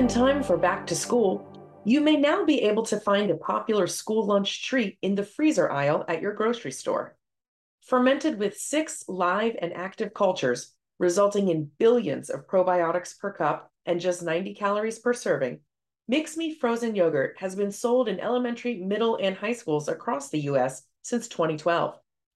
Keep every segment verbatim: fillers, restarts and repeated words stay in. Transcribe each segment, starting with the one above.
in time for back to school, you may now be able to find a popular school lunch treat in the freezer aisle at your grocery store. Fermented with six live and active cultures, resulting in billions of probiotics per cup and just ninety calories per serving, Mix Me frozen yogurt has been sold in elementary, middle, and high schools across the U S since twenty twelve.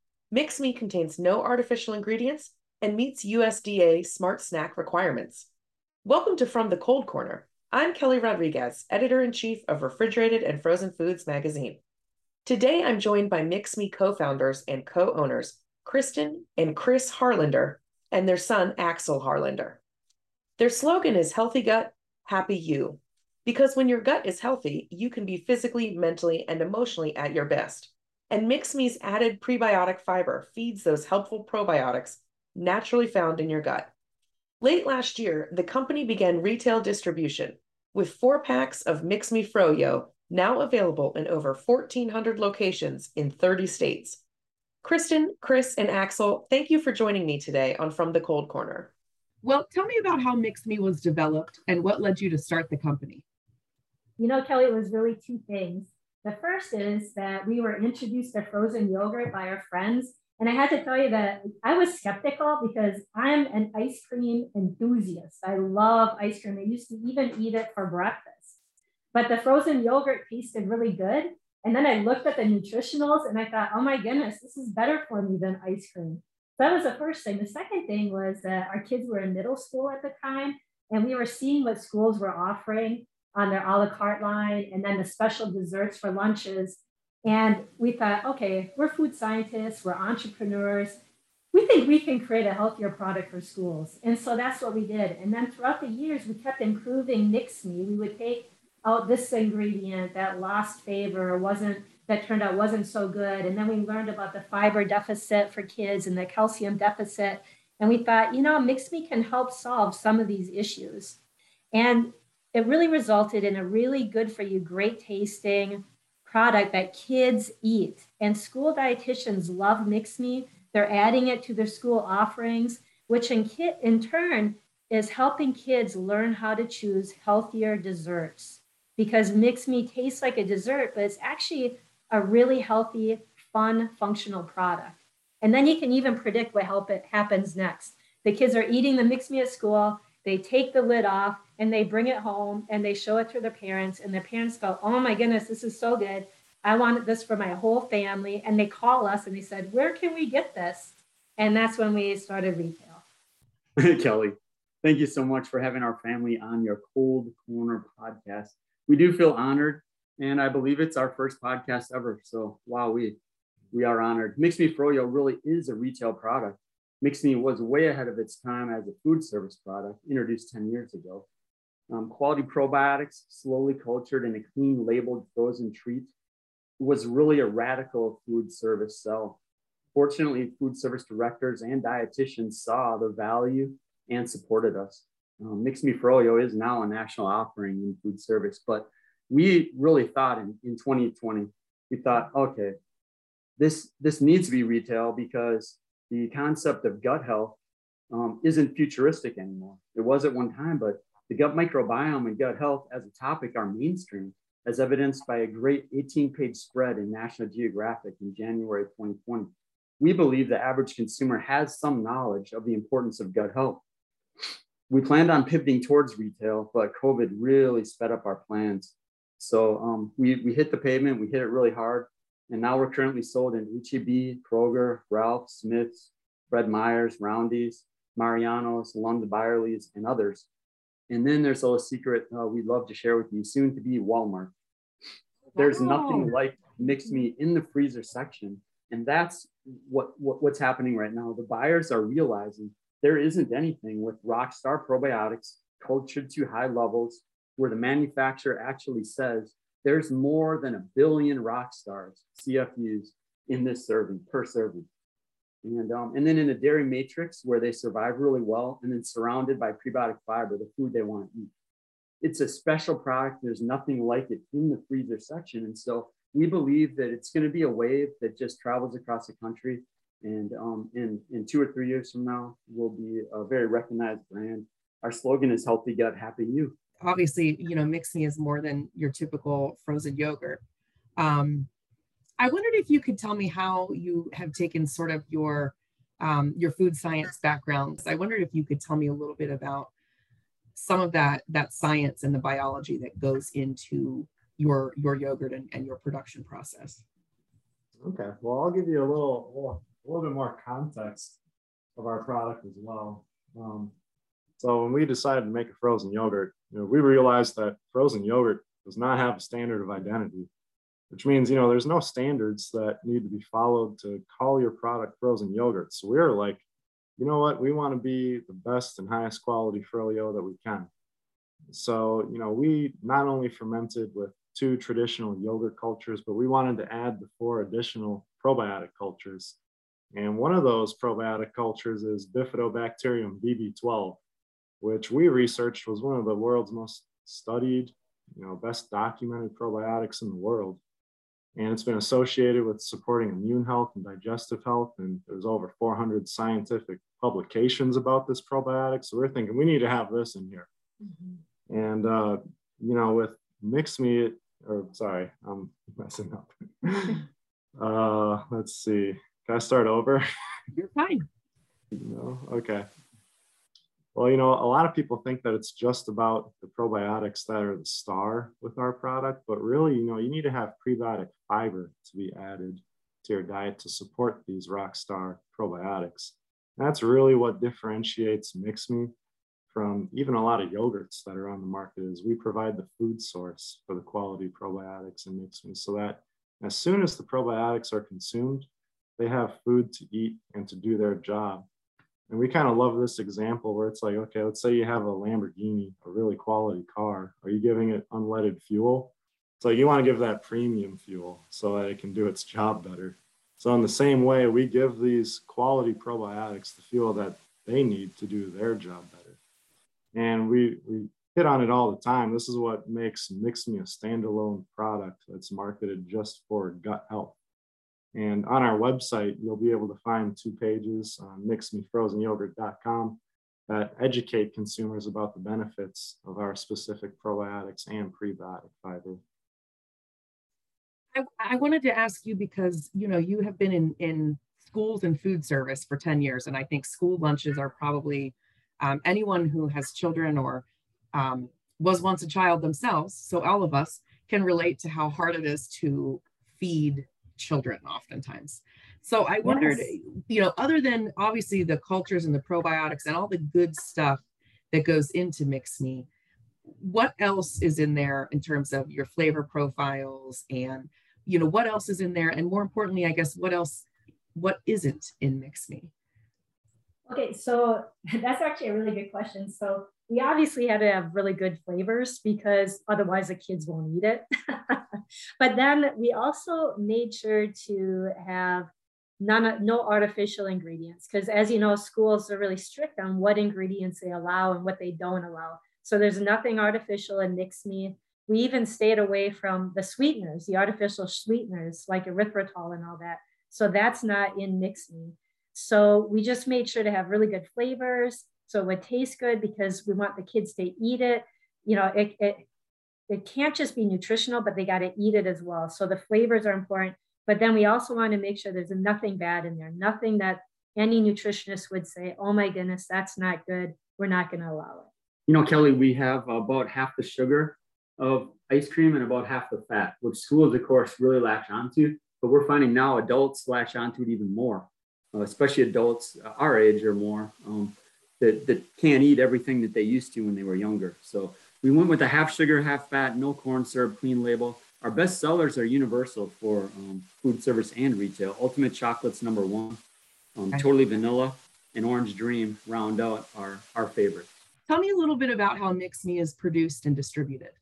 Mix Me contains no artificial ingredients and meets U S D A Smart Snack requirements. Welcome to From the Cold Corner. I'm Kelly Rodriguez, Editor-in-Chief of Refrigerated and Frozen Foods magazine. Today, I'm joined by Mix Me co-founders and co-owners, Kristen and Chris Harlander, and their son, Axel Harlander. Their slogan is Healthy Gut, Happy You, because when your gut is healthy, you can be physically, mentally, and emotionally at your best. And Mix Me's added prebiotic fiber feeds those helpful probiotics naturally found in your gut. Late last year, the company began retail distribution with four packs of Mix Me Froyo now available in over fourteen hundred locations in thirty states. Kristen, Chris, and Axel, thank you for joining me today on From the Cold Corner. Well, tell me about how Mix Me was developed and what led you to start the company. You know, Kelly, it was really two things. The first is that we were introduced to frozen yogurt by our friends. And I had to tell you that I was skeptical because I'm an ice cream enthusiast. I love ice cream. I used to even eat it for breakfast. But the frozen yogurt tasted really good. And then I looked at the nutritionals and I thought, oh my goodness, this is better for me than ice cream. So that was the first thing. The second thing was that our kids were in middle school at the time, and we were seeing what schools were offering on their a la carte line and then the special desserts for lunches. And we thought, okay, we're food scientists, we're entrepreneurs. We think we can create a healthier product for schools. And so that's what we did. And then throughout the years, we kept improving Mix Me. We would take out this ingredient that lost favor, wasn't, that turned out wasn't so good. And then we learned about the fiber deficit for kids and the calcium deficit. And we thought, you know, Mix Me can help solve some of these issues. And it really resulted in a really good for you, great tasting product that kids eat. And school dietitians love Mix Me. They're adding it to their school offerings, which in, ki- in turn is helping kids learn how to choose healthier desserts. Because Mix Me tastes like a dessert, but it's actually a really healthy, fun, functional product. And then you can even predict what help it happens next. The kids are eating the Mix Me at school, they take the lid off and they bring it home and they show it to their parents, and their parents go, oh my goodness, this is so good. I want this for my whole family. And they call us and they said, where can we get this? And that's when we started retail. Kelly, thank you so much for having our family on your Cold Corner podcast. We do feel honored, and I believe it's our first podcast ever. So wow, we, we are honored. Mix Me Froyo really is a retail product. Mix Me was way ahead of its time as a food service product, introduced ten years ago. Um, quality probiotics, slowly cultured in a clean labeled frozen treat, was really a radical food service sell. Fortunately, food service directors and dietitians saw the value and supported us. Um, Mix Me Froyo is now a national offering in food service, but we really thought in, in twenty twenty, we thought, okay, this, this needs to be retail because the concept of gut health um, isn't futuristic anymore. It was at one time, but the gut microbiome and gut health as a topic are mainstream, as evidenced by a great eighteen-page spread in National Geographic in January twenty twenty. We believe the average consumer has some knowledge of the importance of gut health. We planned on pivoting towards retail, but COVID really sped up our plans. So um, we, we hit the pavement, we hit it really hard. And now we're currently sold in H E B, Kroger, Ralph, Smith's, Fred Meyer's, Roundy's, Mariano's, London Byerly's, and others. And then there's a little secret uh, we'd love to share with you, soon to be Walmart. There's Wow. nothing like Mix Me in the freezer section. And that's what, what what's happening right now. The buyers are realizing there isn't anything with Rockstar probiotics cultured to high levels where the manufacturer actually says there's more than a billion rock stars, C F Us, in this serving, per serving. And, um, and then in a dairy matrix where they survive really well, and then surrounded by prebiotic fiber, the food they want to eat. It's a special product. There's nothing like it in the freezer section. And so we believe that it's going to be a wave that just travels across the country. And um, in, in two or three years from now, we'll be a very recognized brand. Our slogan is Healthy Gut, Happy You. obviously, you know, Mix Me is more than your typical frozen yogurt. Um, I wondered if you could tell me how you have taken sort of your um, your food science backgrounds. I wondered if you could tell me a little bit about some of that that science and the biology that goes into your your yogurt and, and your production process. Okay, well, I'll give you a little, little, a little bit more context of our product as well. Um, so when we decided to make a frozen yogurt, you know, we realized that frozen yogurt does not have a standard of identity, which means, you know, there's no standards that need to be followed to call your product frozen yogurt. So we were like, you know what, we want to be the best and highest quality froyo that we can. So, you know, we not only fermented with two traditional yogurt cultures, but we wanted to add the four additional probiotic cultures. And one of those probiotic cultures is Bifidobacterium B B twelve, which we researched was one of the world's most studied, you know, best documented probiotics in the world. And it's been associated with supporting immune health and digestive health. And there's over four hundred scientific publications about this probiotic. So we're thinking we need to have this in here. Mm-hmm. And, uh, you know, with Mix Me, or sorry, I'm messing up. uh, let's see. Can I start over? You're fine. No? Okay. Well, you know, a lot of people think that it's just about the probiotics that are the star with our product, but really, you know, you need to have prebiotic fiber to be added to your diet to support these rock star probiotics. And that's really what differentiates Mix Me from even a lot of yogurts that are on the market is we provide the food source for the quality probiotics in Mix Me so that as soon as the probiotics are consumed, they have food to eat and to do their job. And we kind of love this example where it's like, okay, let's say you have a Lamborghini, a really quality car. Are you giving it unleaded fuel? It's like you want to give that premium fuel so that it can do its job better. So in the same way, we give these quality probiotics the fuel that they need to do their job better. And we, we hit on it all the time. This is what makes Mix Me a standalone product that's marketed just for gut health. And on our website, you'll be able to find two pages on mix me frozen yogurt dot com that educate consumers about the benefits of our specific probiotics and prebiotic fiber. I, I wanted to ask you because, you know, you have been in, in schools and food service for ten years, and I think school lunches are probably um, anyone who has children or um, was once a child themselves, so all of us can relate to how hard it is to feed children oftentimes. So I wondered, yes. you know, other than obviously the cultures and the probiotics and all the good stuff that goes into Mix Me, what else is in there in terms of your flavor profiles and, you know, what else is in there? And more importantly, I guess, what else, what isn't in Mix Me? Okay, so that's actually a really good question. So we obviously had to have really good flavors because otherwise the kids won't eat it. But then we also made sure to have none, no artificial ingredients because, as you know, schools are really strict on what ingredients they allow and what they don't allow. So there's nothing artificial in Mix Me. We even stayed away from the sweeteners, the artificial sweeteners like erythritol and all that. So that's not in Mix Me. So we just made sure to have really good flavors so it would taste good because we want the kids to eat it. You know, it, it, it can't just be nutritional, but they got to eat it as well. So the flavors are important. But then we also want to make sure there's nothing bad in there, nothing that any nutritionist would say, oh my goodness, that's not good. We're not going to allow it. You know, Kelly, we have about half the sugar of ice cream and about half the fat, which schools, of course, really latch onto. But we're finding now adults latch onto it even more, uh, especially adults uh, our age or more um, that, that can't eat everything that they used to when they were younger. So we went with a half sugar, half fat, no corn syrup, clean label. Our best sellers are universal for um, food service and retail. Ultimate Chocolate's number one. Um, totally Vanilla and Orange Dream round out our, our favorite. Tell me a little bit about how Mix Me is produced and distributed.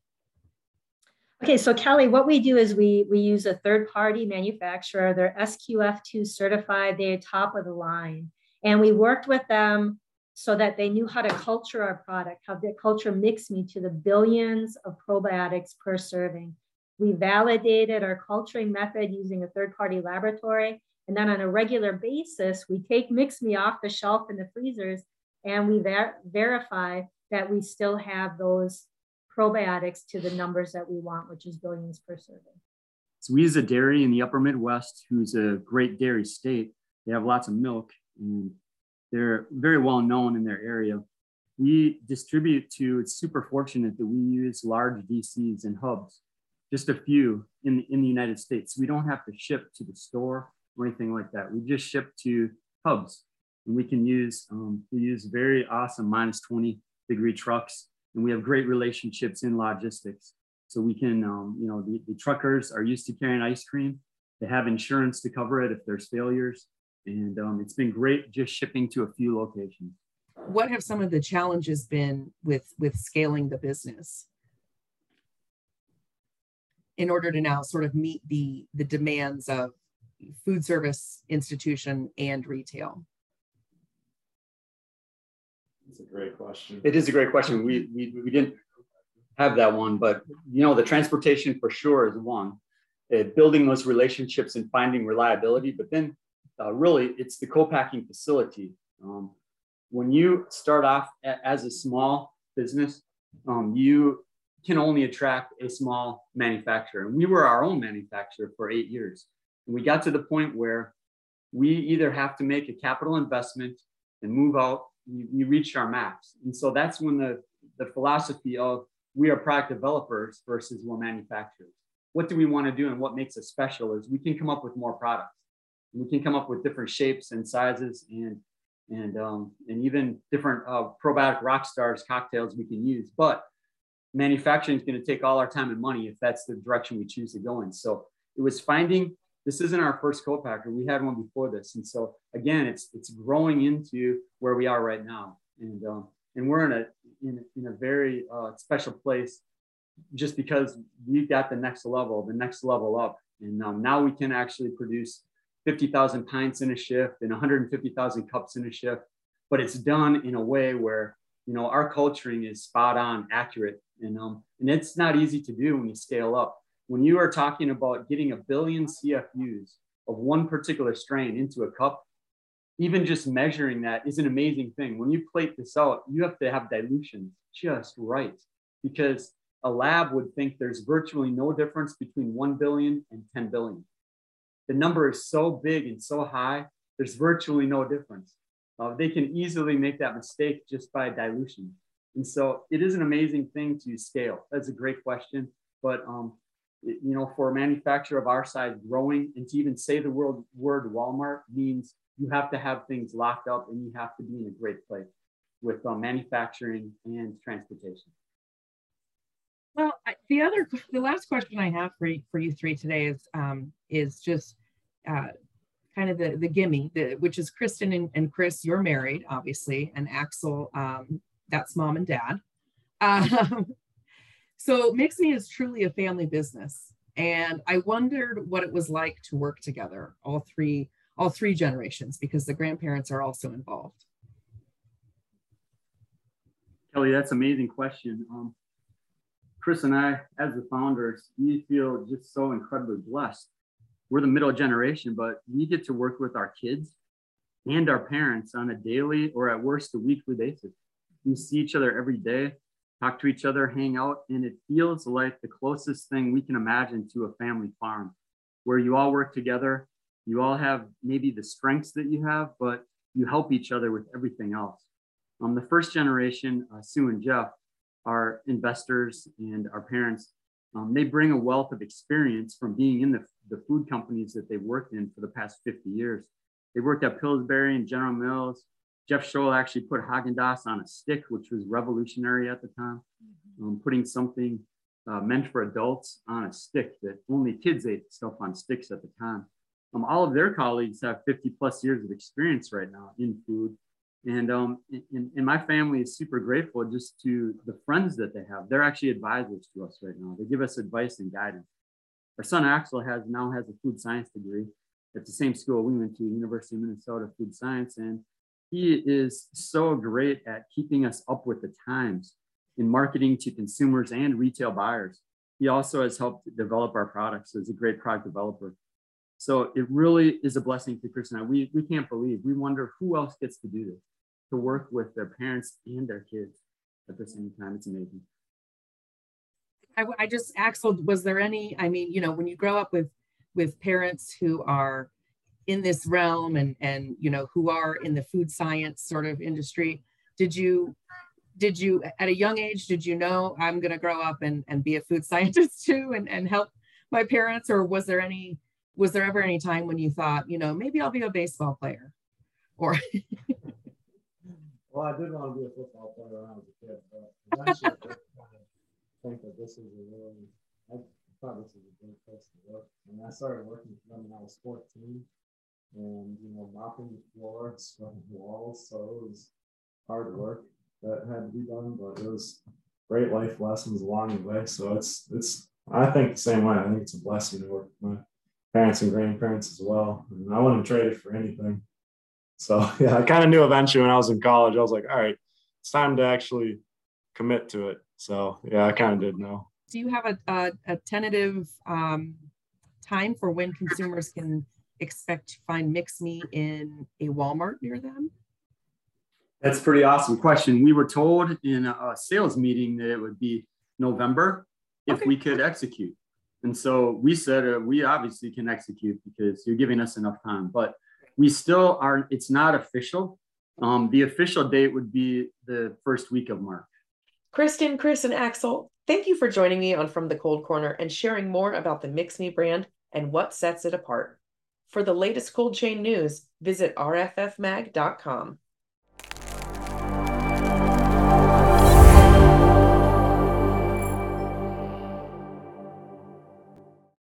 Okay, so Kelly, what we do is we, we use a third-party manufacturer. They're S Q F two certified. They're top of the line. And we worked with them so that they knew how to culture our product, how to culture Mix Me to the billions of probiotics per serving. We validated our culturing method using a third-party laboratory. And then on a regular basis, we take Mix Me off the shelf in the freezers and we ver- verify that we still have those probiotics to the numbers that we want, which is billions per serving. So we, as a dairy in the upper Midwest, who's a great dairy state, they have lots of milk and they're very well known in their area. We distribute to, it's super fortunate that we use large D Cs and hubs, just a few in, in the United States. We don't have to ship to the store or anything like that. We just ship to hubs, and we can use, um, we use very awesome minus twenty degree trucks, and we have great relationships in logistics. So we can, um, you know, the, the truckers are used to carrying ice cream. They have insurance to cover it if there's failures. And um, it's been great just shipping to a few locations. What have some of the challenges been with, with scaling the business in order to now sort of meet the, the demands of food service, institution, and retail? It's a great question. It is a great question. We, we, we didn't have that one, but you know, the transportation for sure is one. Uh, building those relationships and finding reliability, but then uh, really it's the co-packing facility. Um, when you start off a, as a small business, um, you can only attract a small manufacturer. And we were our own manufacturer for eight years. And we got to the point where we either have to make a capital investment and move out. We, we reached our max. And so that's when the, the philosophy of we are product developers versus we're manufacturers. What do we want to do and what makes us special is we can come up with more products. We can come up with different shapes and sizes and and um, and even different uh, probiotic rock stars cocktails we can use. But manufacturing is going to take all our time and money if that's the direction we choose to go in. So it was finding, this isn't our first co-packer. We had one before this. And so again, it's it's growing into where we are right now. And um, and we're in a in, in a very uh, special place just because we got the next level, the next level up. And um, now we can actually produce fifty thousand pints in a shift and one hundred fifty thousand cups in a shift, but it's done in a way where, you know, our culturing is spot on, accurate. And, um, and it's not easy to do when you scale up. When you are talking about getting a billion C F Us of one particular strain into a cup, even just measuring that is an amazing thing. When you plate this out, you have to have dilution just right, because a lab would think there's virtually no difference between one billion and ten billion. The number is so big and so high, there's virtually no difference. Uh, they can easily make that mistake just by dilution. And so it is an amazing thing to scale. That's a great question. But, um, it, you know, for a manufacturer of our size growing, and to even say the word, word Walmart means you have to have things locked up and you have to be in a great place with uh, manufacturing and transportation. Well, I, the other, the last question I have for you, for you three today is um, is just uh, kind of the the gimme, the, which is Kristen and, and Chris. You're married, obviously, and Axel, um, that's mom and dad. Um, so Mix Me is truly a family business, and I wondered what it was like to work together, all three all three generations, because the grandparents are also involved. Kelly, that's an amazing question. Um, Chris and I, as the founders, we feel just so incredibly blessed. We're the middle generation, but we get to work with our kids and our parents on a daily or at worst a weekly basis. We see each other every day, talk to each other, hang out, and it feels like the closest thing we can imagine to a family farm where you all work together. You all have maybe the strengths that you have, but you help each other with everything else. Um, the first generation, uh, Sue and Jeff, our investors and our parents, um, they bring a wealth of experience from being in the, the food companies that they've worked in for the past fifty years. They worked at Pillsbury and General Mills. Jeff Scholl actually put Haagen-Dazs on a stick, which was revolutionary at the time, um, putting something uh, meant for adults on a stick that only kids ate stuff on sticks at the time. Um, all of their colleagues have fifty plus years of experience right now in food. And, um, and, and my family is super grateful just to the friends that they have. They're actually advisors to us right now. They give us advice and guidance. Our son Axel has now has a food science degree at the same school we went to, University of Minnesota Food Science. And he is so great at keeping us up with the times in marketing to consumers and retail buyers. He also has helped develop our products as a great product developer. So it really is a blessing to Chris and I. We, we can't believe, we wonder who else gets to do this, to work with their parents and their kids at the same time. It's amazing. I, I just, Axel, was there any, I mean, you know, when you grow up with, with parents who are in this realm and, and, you know, who are in the food science sort of industry, did you, did you, at a young age, did you know I'm going to grow up and, and be a food scientist too and, and help my parents? Or was there any, was there ever any time when you thought, you know, maybe I'll be a baseball player? Or well, I did want to be a football player when I was a kid, but eventually I did kind of think that this is a really, I thought this was a great place to work. And I started working for them when I was fourteen, and you know, mopping the floor, scrubbing the walls, so it was hard work that had to be done, but it was great life lessons along the way. So it's it's I think the same way. I think it's a blessing to work with my parents and grandparents as well. And I wouldn't trade it for anything. So yeah, I kind of knew eventually when I was in college, I was like, all right, it's time to actually commit to it. So yeah, I kind of did know. Do you have a, a, a tentative um, time for when consumers can expect to find Mix Me in a Walmart near them? That's a pretty awesome question. We were told in a sales meeting that it would be November if Okay. we could execute. And so we said, uh, we obviously can execute because you're giving us enough time, but we still are, it's not official. Um, the official date would be the first week of March. Kristen, Chris, and Axel, thank you for joining me on From the Cold Corner and sharing more about the Mix Me brand and what sets it apart. For the latest cold chain news, visit r f f mag dot com.